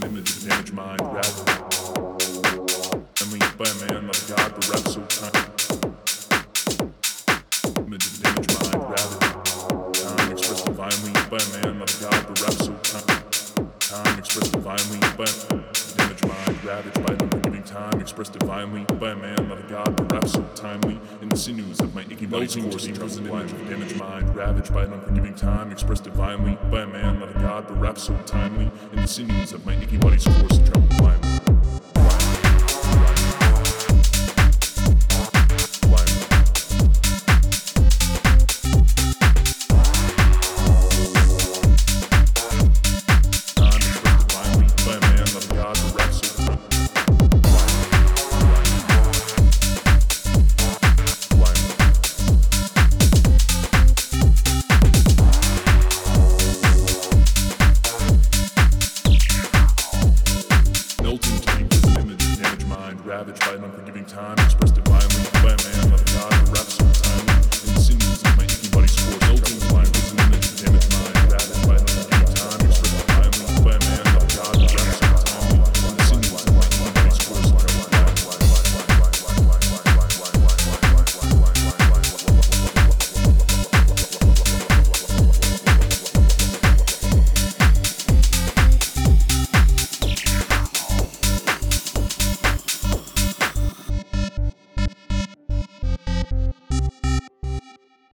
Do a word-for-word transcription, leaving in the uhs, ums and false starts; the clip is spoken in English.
an image of a damaged mind, ravaged. Unleashed by a man, not a god, but rap so tiny. Image of a damaged mind, ravaged. Time expressed divinely by a man, not a god, but rap so tiny. Time expressed divinely by a damaged mind, ravaged by an unforgiving time, expressed divinely by a man, not a god, but rap so timely. In the sinews of my aching body's course, an image of a damaged mind, ravaged by an unforgiving time, expressed divinely by a man, not a god, but rap so timely. In the sinews of my aching body's course, and travel blindly. Ravaged by an unforgiving time, expressed